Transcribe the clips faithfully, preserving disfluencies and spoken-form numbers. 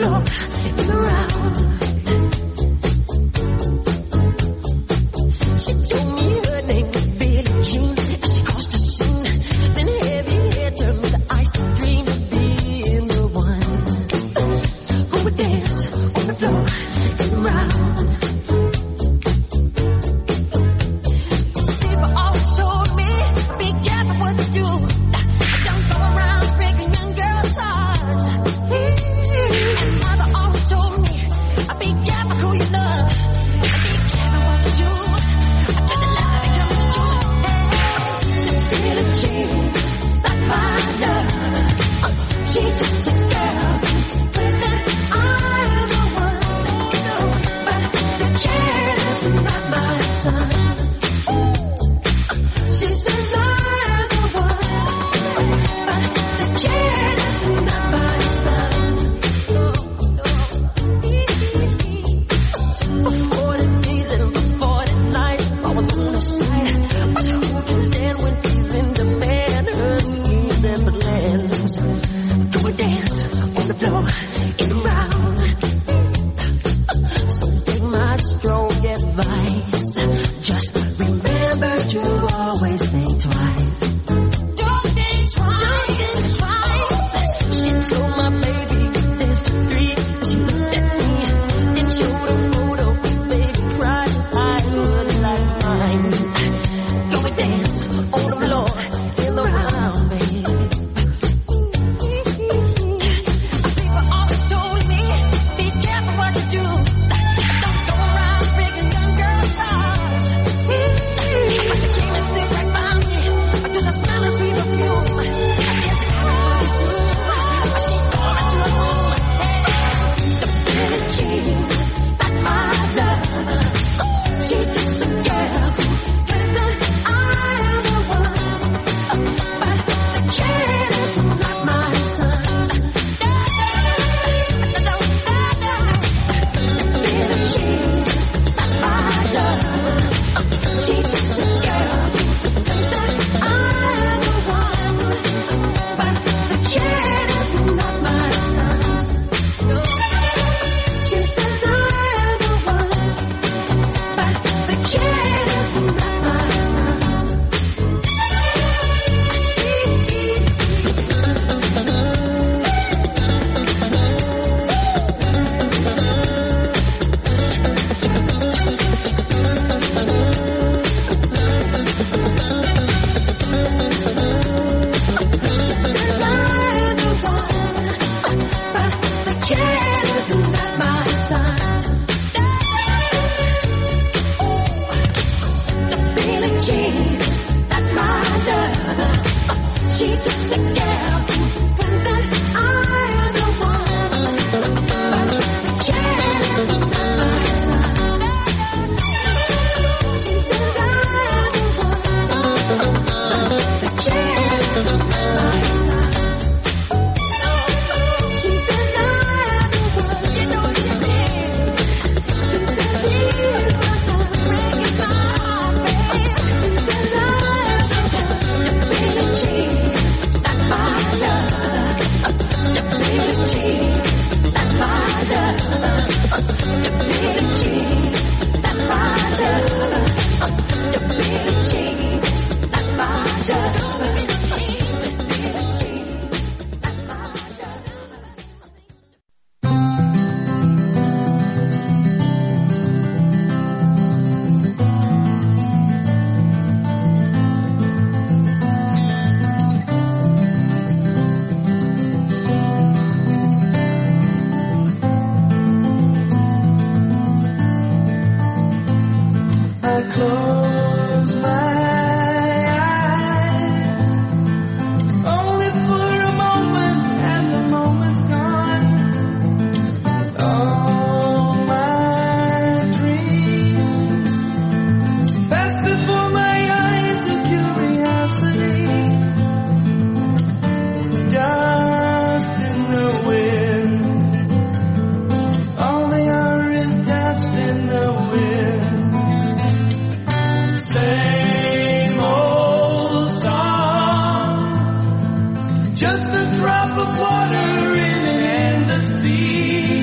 Just a drop of water in an endless sea.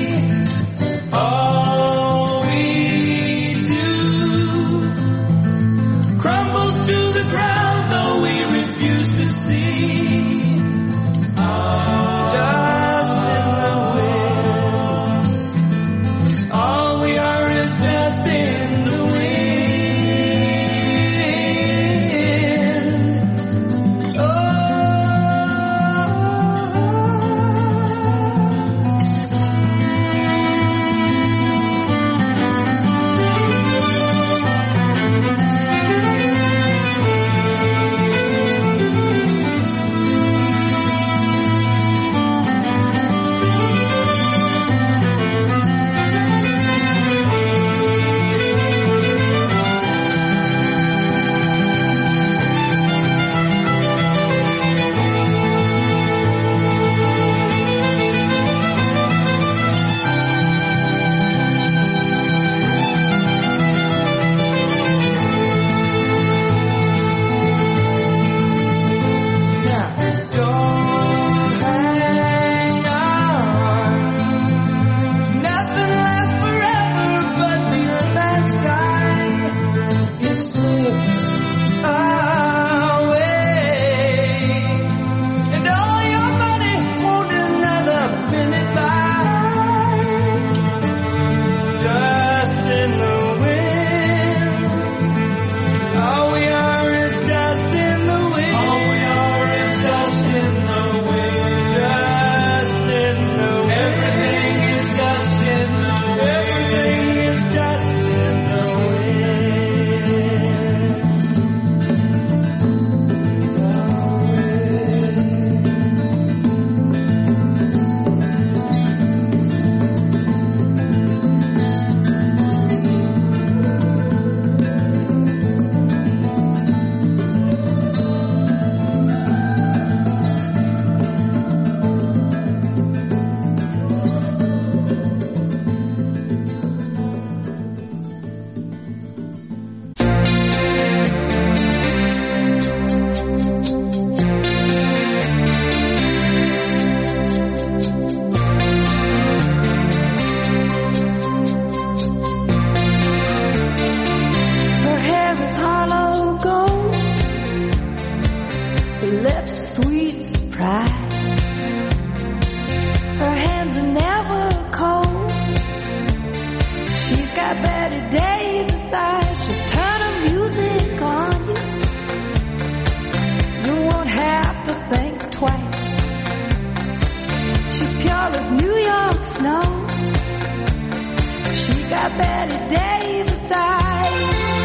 Betty Davis eyes, she'll turn her music on you. You won't have to think twice. She's pure as New York snow. She got Betty Davis eyes.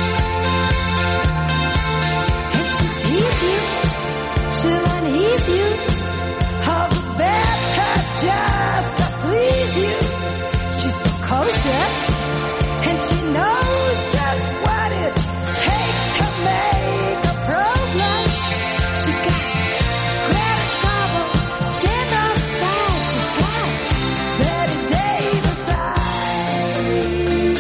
And she'll tease you, she'll unease you, all the better just to please you. She's precocious, and she knows just what it takes to make a pro blush. She got credit cards, stand up style. She's got Betty Davis eyes.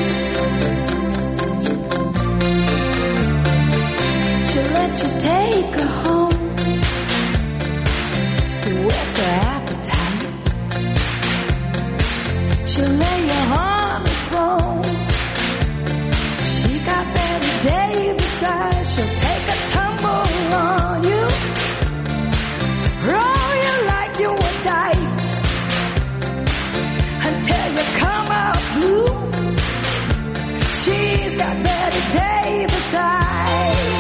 She'll let you take her home with her appetite. She'll lay you on the throne. She got Betty Davis eyes. She'll take a tumble on you, roll you like you were dice until you come out blue. She's got Betty Davis eyes.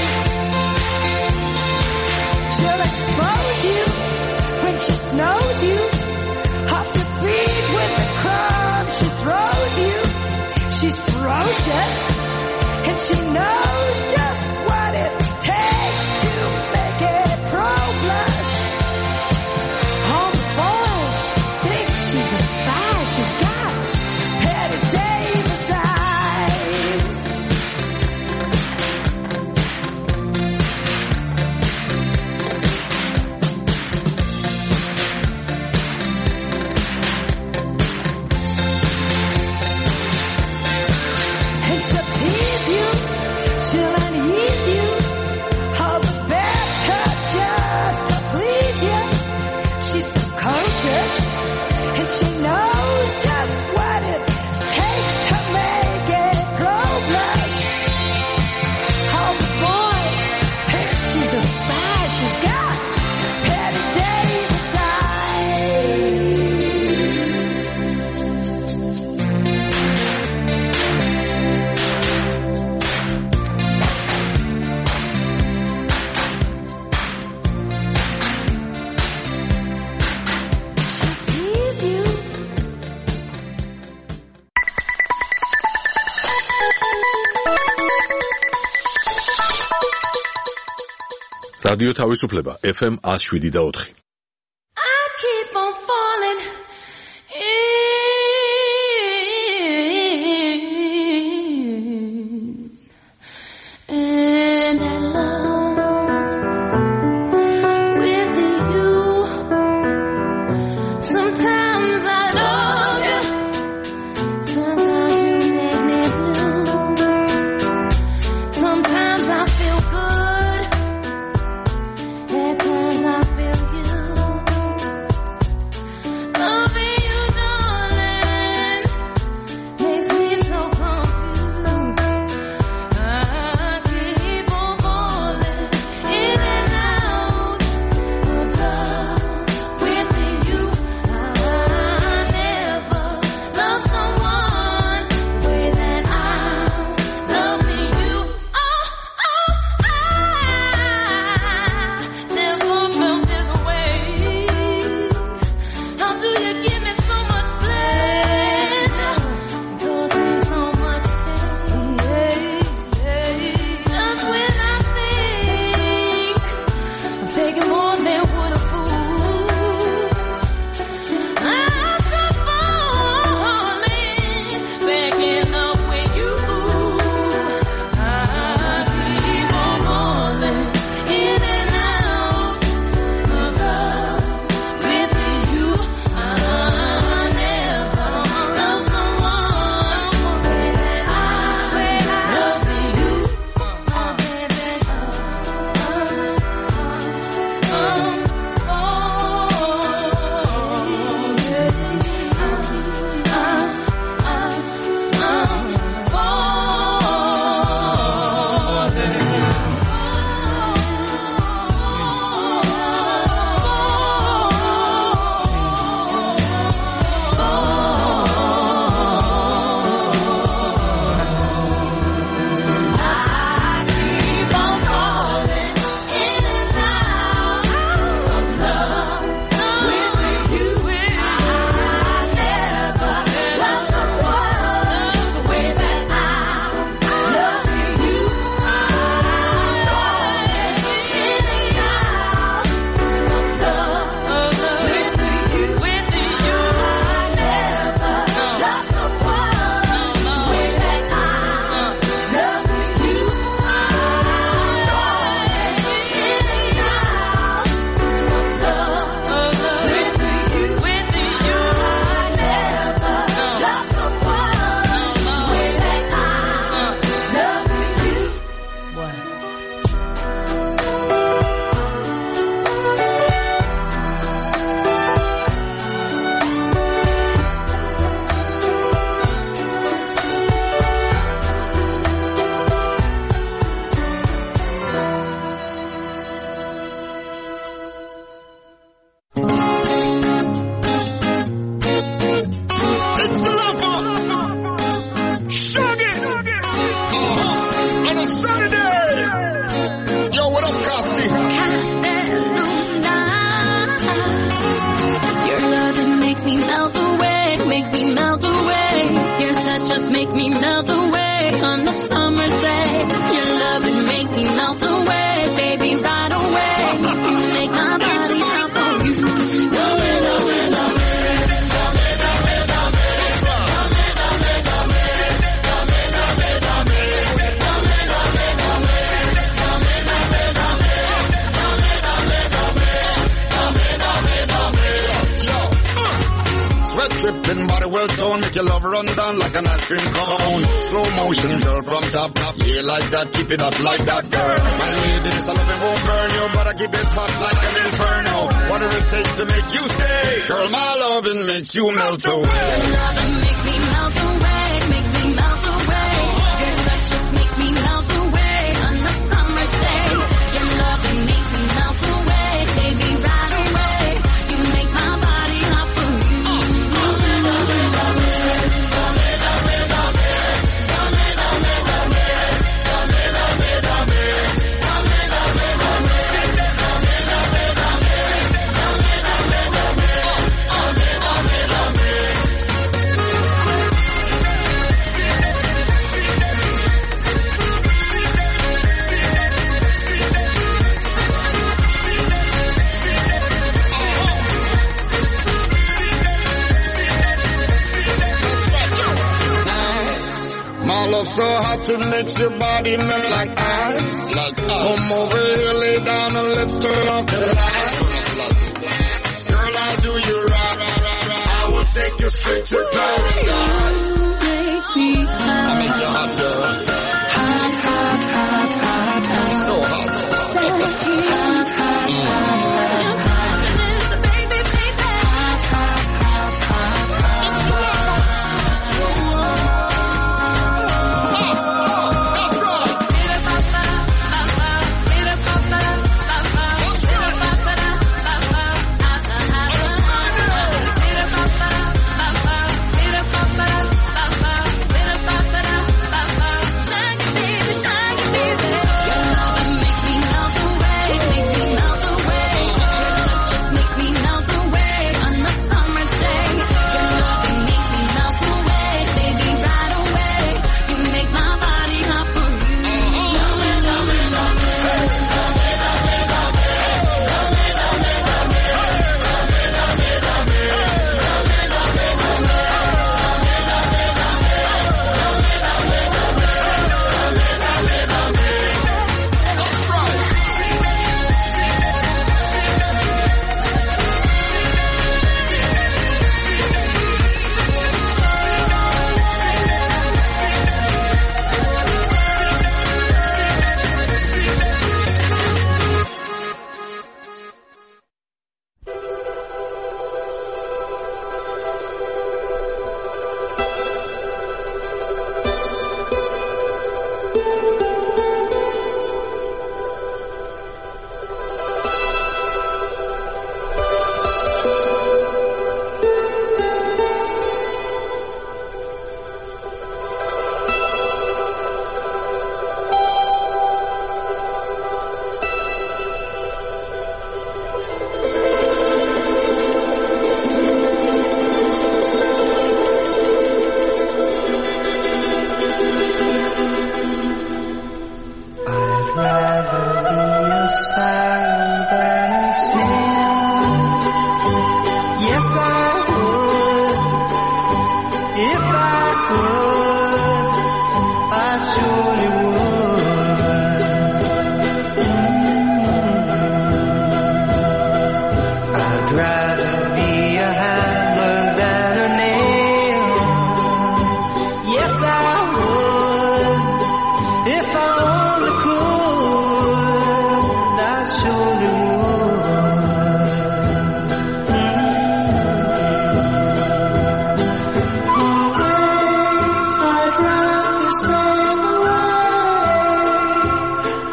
She'll expose you when she snows you off your feet with the crumbs she throws you. She's ferocious, and she knows just what it takes to make it pro blush. All the boys think she's a spy. She's got Betty Davis eyes. And she'll tease you, she'll unease you, all the better just to please you. She's precocious, and she knows just what it takes to make it pro blush. All the boys think she's a spy. She's got Betty Davis eyes. Tease you. რადიო თავისუფლება ეფ ემ one oh seven და four. I keep on falling in, in love with you. Sometimes I love you, sometimes you make me blue. Sometimes I feel good, at times I feel used. Loving you, darling, makes me melt away. Your touch just makes me melt away on the summer day. Your loving makes me melt away, baby, right away. You make my body hop on you. Love it, love it, love it. Tripping body well toned, make your love run down like an ice cream cone. Slow motion, girl, from top top, yeah, like that, keep it up like that, girl. My lady, this love it won't burn you, but I keep it hot like an inferno. What do it take to make you stay? Girl, my loving makes you melt away. Your loving makes me melt away, makes me melt away. Your touch just makes me melt away on the summer day. Your loving makes me melt away, baby, right away. You make my body hot for you. Love so hot it makes your body melt like ice. Like ice. Come over here, lay down and let's turn off the lights. Girl, I'll do you right. I will take you straight to paradise. Make me hot. I make you hot, girl. Hot, hot, hot, hot, hot. So hot. So hot, hot, hot, hot. Your passion is the baby, baby. Hot, hot, hot, hot, hot.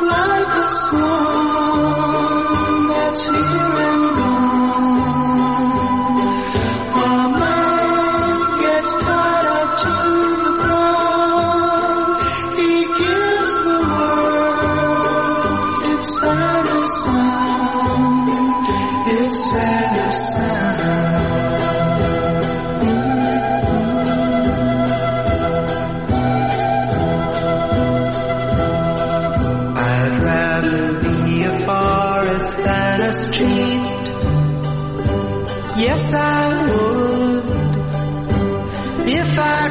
Swan that's here and gone. Yes, I would. If I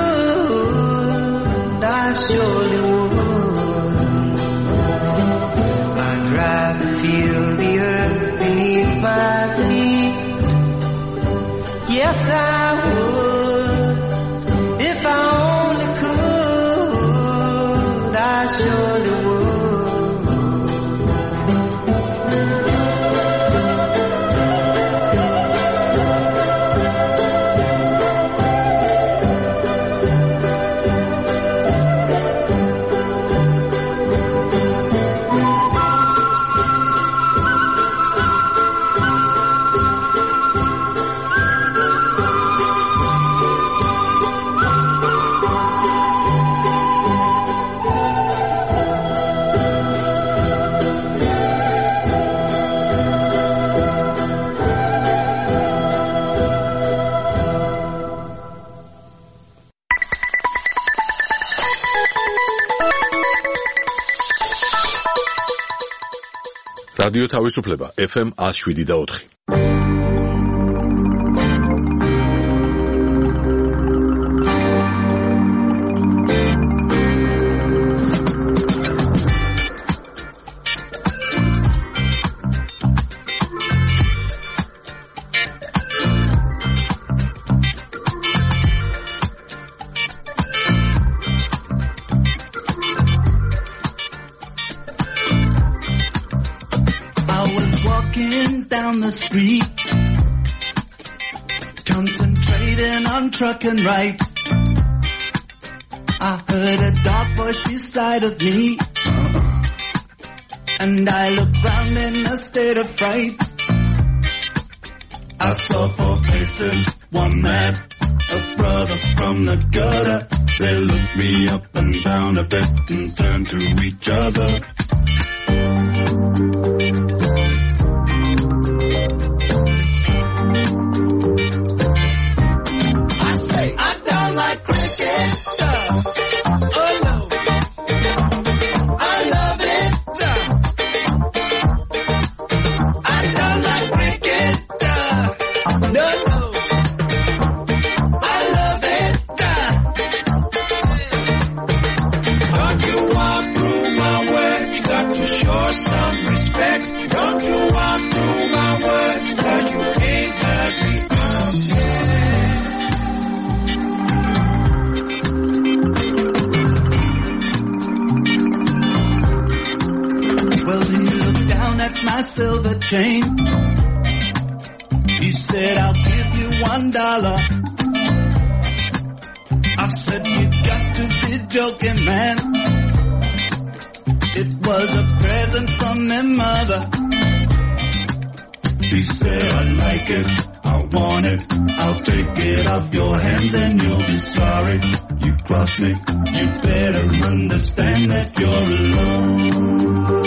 could, I surely would. I'd rather feel the earth beneath my feet. Yes, I would. If I only could, I surely would. რადიო თავისუფლება ეფ ემ one oh seven და four. The street, concentrating on truck and right. I heard a dark voice beside of me, and I looked round in a state of fright. I saw four faces, one man, a brother from the gutter. They looked me up and down a bit and turned to each other. Silver chain. He said, I'll give you one dollar. I said, you got to be joking, man. It was a present from my mother. He said, I like it, I want it, I'll take it off your hands and you'll be sorry. You cross me, you better understand that you're alone.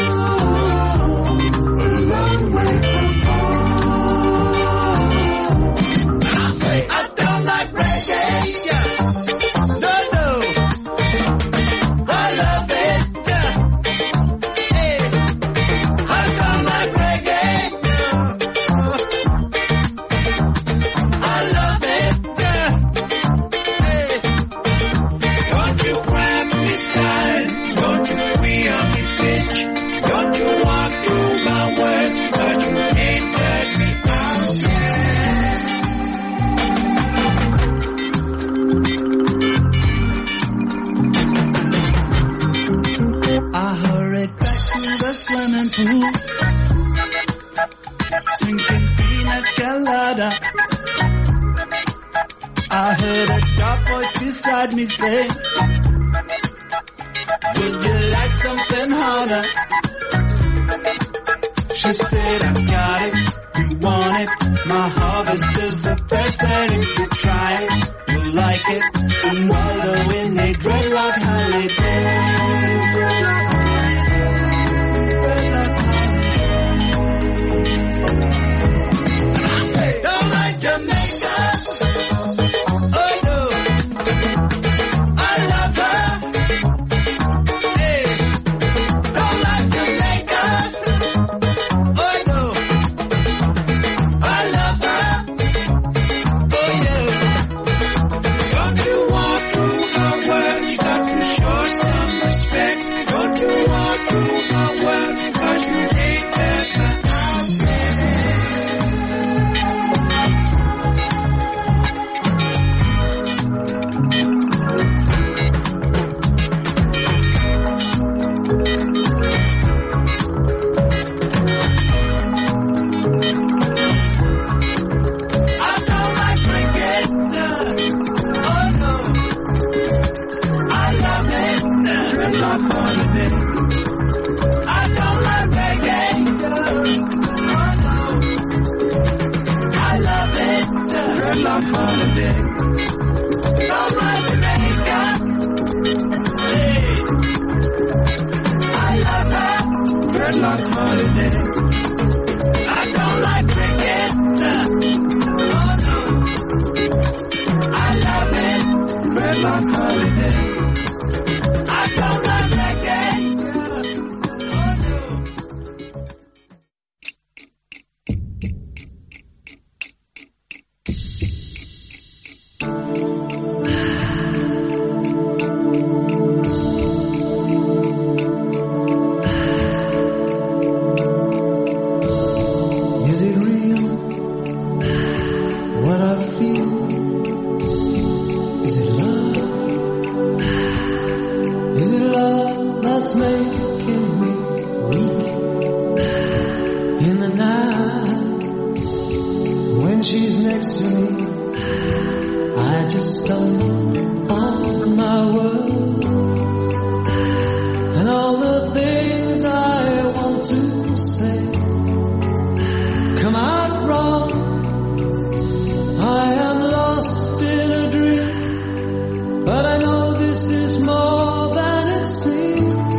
Sinking pina colada. I heard a dark voice beside me say, would you like something harder? She said, I got it, you want it. My harvest is the best, and if you try it, you'll like it. And wallow in a dreadlock holiday. Don't like Jamaica. Oh no, I love her. Hey, don't like Jamaica. Oh no, I love her. dreadlock holiday. Don't like Jamaica. Hey, I love her. Dreadlock holiday. I don't like cricket. Oh no, I love it. Dreadlock holiday. I don't like reggae. Oh no. Is it real what I feel? Is it love? Is it love that's making me weak in the night when she's next to me? I just stumble on my words and all the things I want to say come out wrong. I am lost in a dream, but I know this is more than it seems.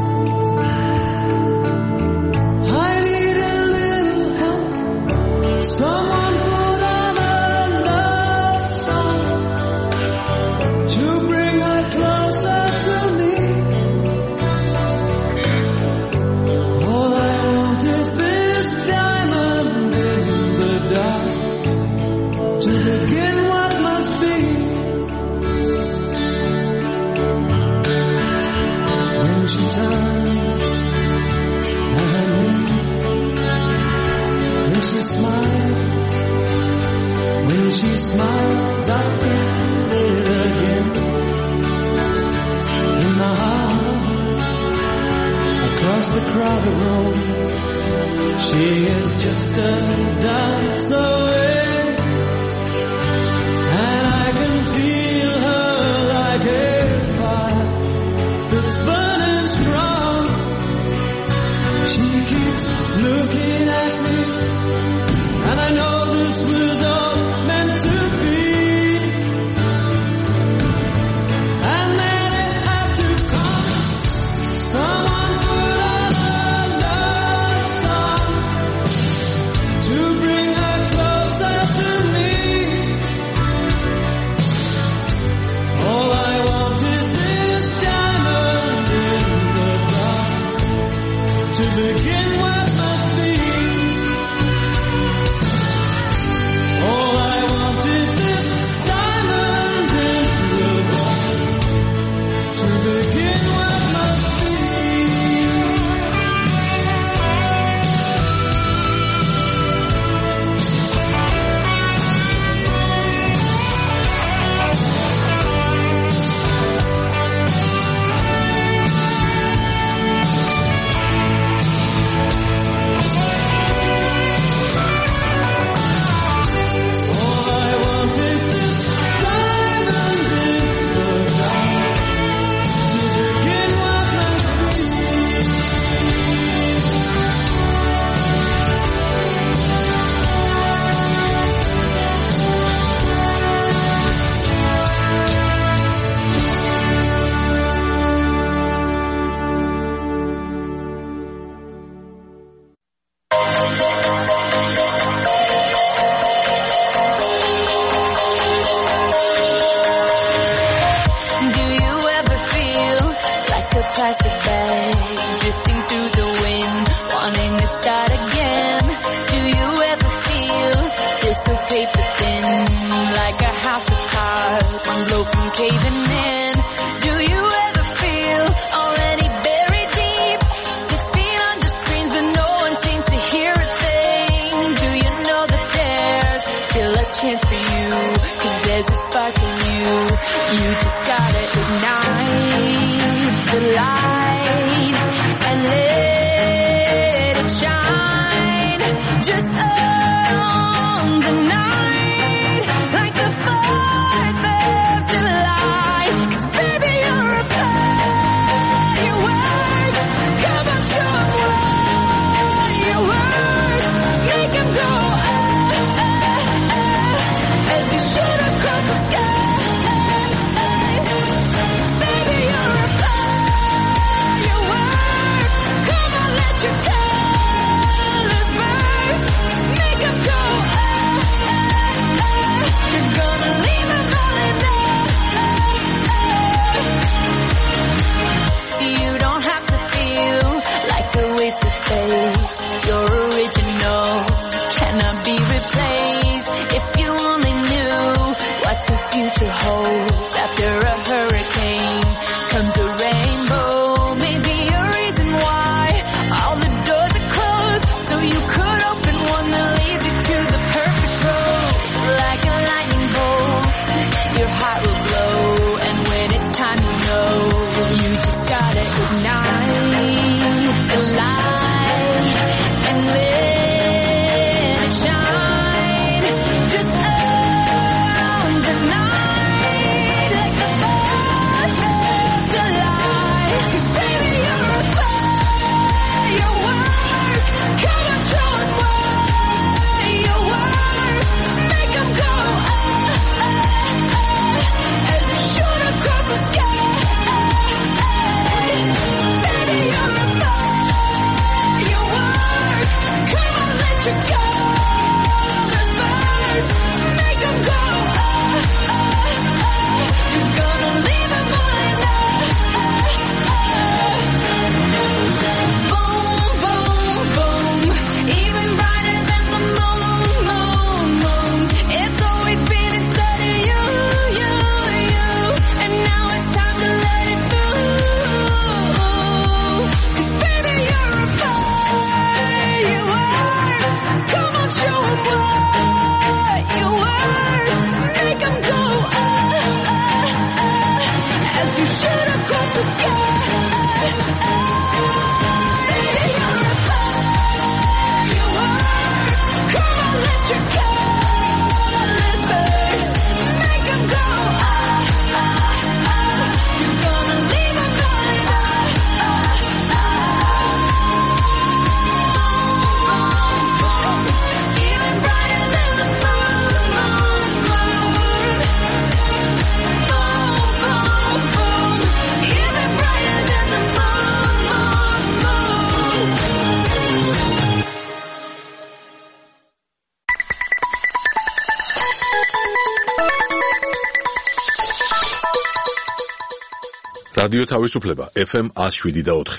I need a little help. Someone put on a love song to bring her closer to me. All I want is this diamond in the dark to begin what must be. When she turns and I leave, when she smiles, when she smiles, I feel it again in my heart. Across the crowded room, she is just a dance away. And I can feel her like a fire that's burning strong. She keeps looking at me, and I know this was all meant to be. And then it had to come. Someone put on a love song to bring her closer რადიო თავისუფლება ეფ ემ one oh seven და four.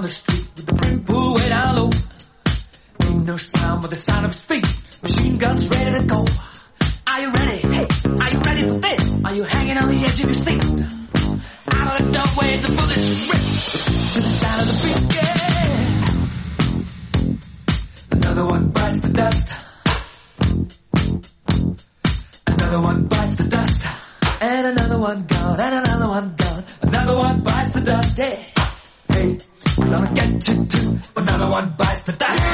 the street with the brim pulled way down low. Ain't no sound but the sound of his feet. Machine guns ready to go. Are you ready? Hey, are you ready for this? Are you hanging on the edge of your seat? Out of the doorway, the bullets rip to the sound of the beat. Yeah. Another one bites the dust. Another one bites the dust. And another one gone. And another one gone. Another one bites the dust. Hey, hey, we're gonna get you too. Another one bites the dust.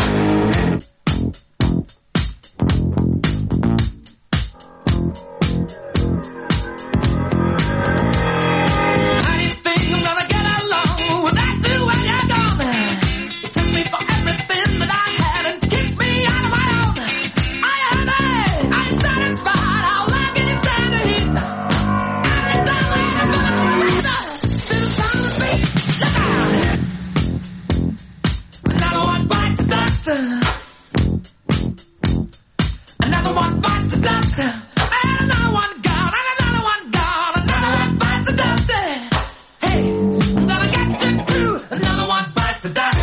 Another one bites the dust, and another one gone, and another one gone, another one bites the dust. Hey, I'm gonna get you too. Another one bites the dust.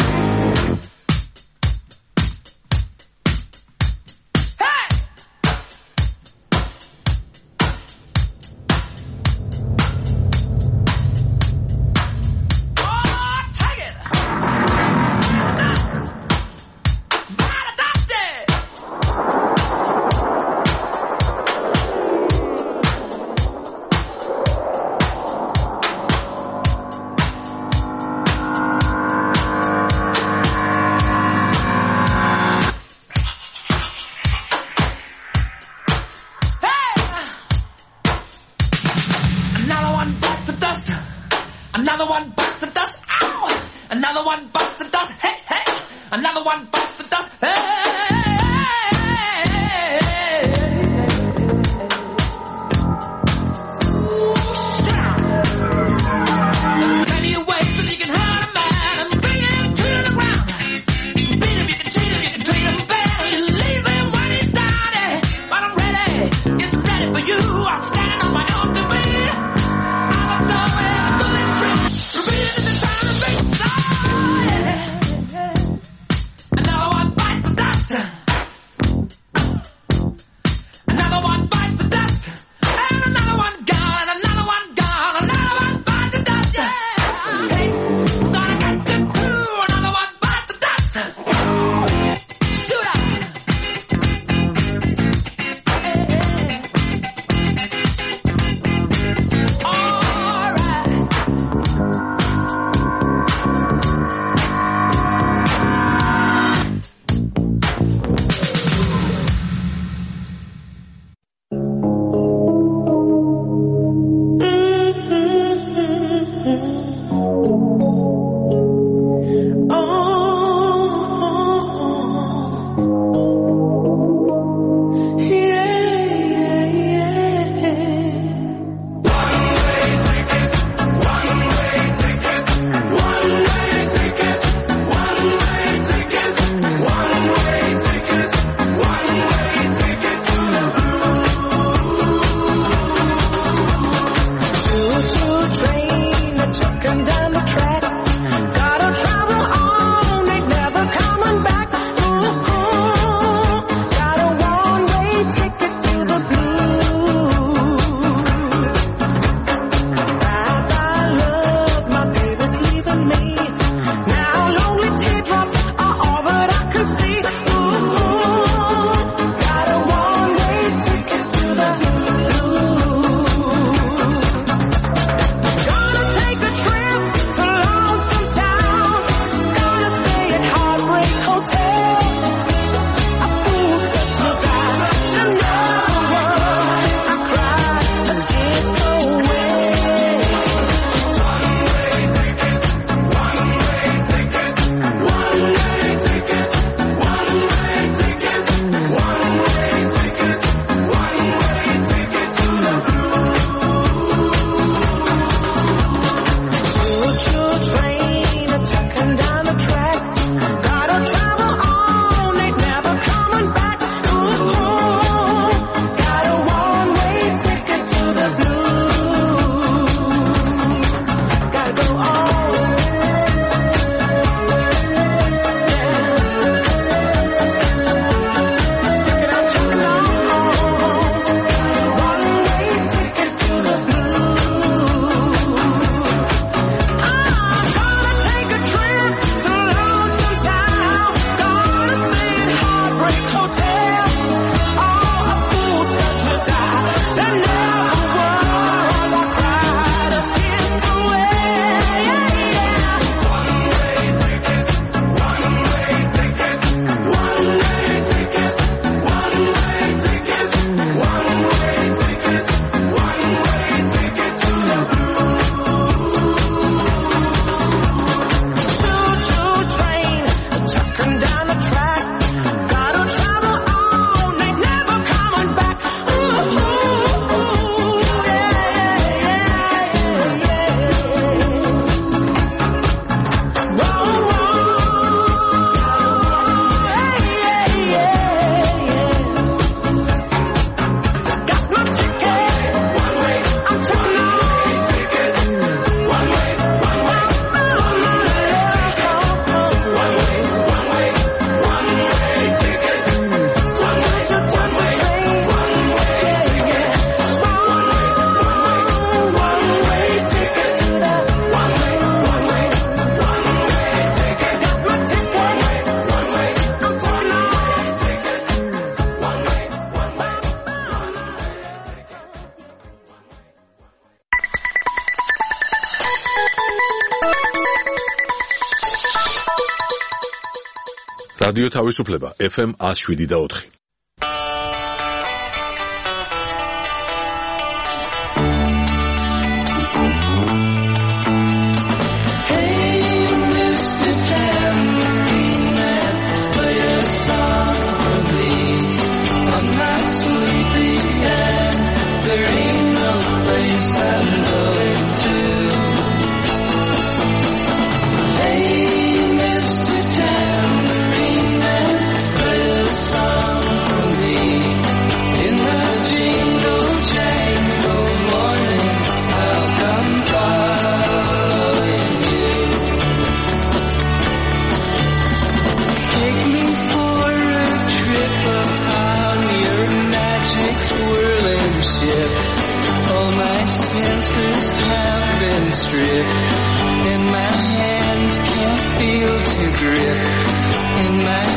Hey! Oh, take it! Dust! Bite the dust! Another one bites the dust. Ow! Another one bites the dust. Hey, hey! Another one bites the dust. Hey! There are plenty of ways that you can hurt a man and bring him to the ground. You can beat him, you can cheat him, you can treat him bad. You leave him when he's down. But I'm ready, it's ready for you. I'm standing on my own to be. I'm going. Another რადიო თავისუფლება ეფ ემ one oh seven და four. And my hands can't feel to grip, and my